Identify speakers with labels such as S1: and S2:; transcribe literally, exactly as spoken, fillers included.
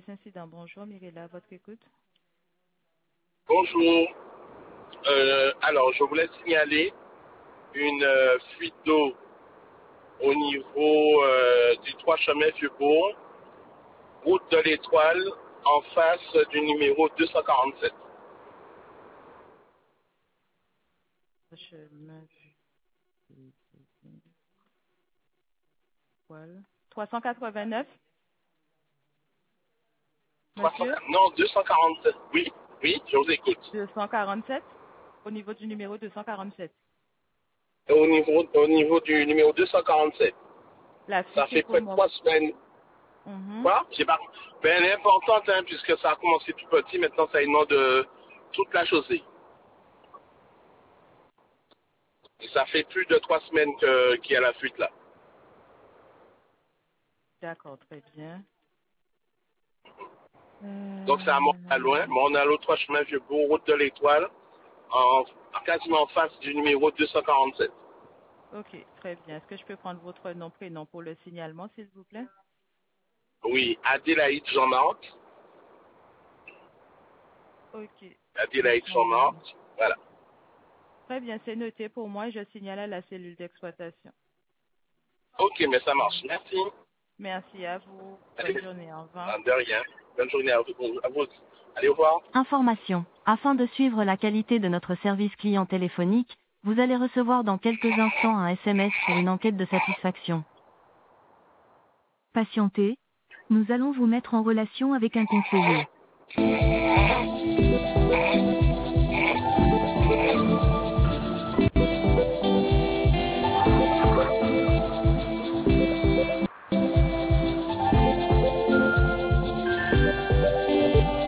S1: service incident. Bonjour, Mirella, à votre écoute.
S2: Bonjour. Euh, alors, je voulais signaler une euh, fuite d'eau au niveau euh, du trois chemins Vieux-Bourg, route de l'Étoile, en face du numéro deux cent quarante-sept.
S1: Chemin Voilà. trois cent quatre-vingt-neuf,
S2: trois cent,
S1: monsieur?
S2: non, deux cent quarante-sept. Oui, oui, je vous écoute.
S1: deux cent quarante-sept, au niveau du numéro deux cent quarante-sept.
S2: Au niveau, au niveau du numéro deux cent quarante-sept.
S1: La
S2: Ça
S1: fuite est
S2: fait près de
S1: comment?
S2: trois semaines.
S1: Mhm.
S2: Quoi? J'ai pas. Ben, elle est importante, hein, puisque ça a commencé tout petit, maintenant ça inonde euh, toute la chaussée. Et ça fait plus de trois semaines que- qu'il y a la fuite là.
S1: D'accord, très bien.
S2: Donc c'est à Mont-à-Loin,
S1: Euh,
S2: Mont-à-Loin, trois chemins Vieux-Bourg, route de l'Étoile, en, quasiment en face du numéro deux cent quarante-sept.
S1: Ok, très bien. Est-ce que je peux prendre votre nom, prénom pour le signalement, s'il vous plaît?
S2: Oui, Adélaïde Jean-Marc.
S1: Ok.
S2: Adélaïde
S1: Euh,
S2: Jean-Marc. Voilà.
S1: Très bien, c'est noté pour moi et je signale à la cellule d'exploitation.
S2: Ok, mais ça marche. Merci.
S1: Merci à vous.
S2: Allez,
S1: Bonne journée. Au revoir.
S2: de rien. Bonne journée à vous. À vous. Allez, au revoir.
S3: Information. Afin de suivre la qualité de notre service client téléphonique, vous allez recevoir dans quelques instants un S M S pour une enquête de satisfaction. Patientez. Nous allons vous mettre en relation avec un conseiller.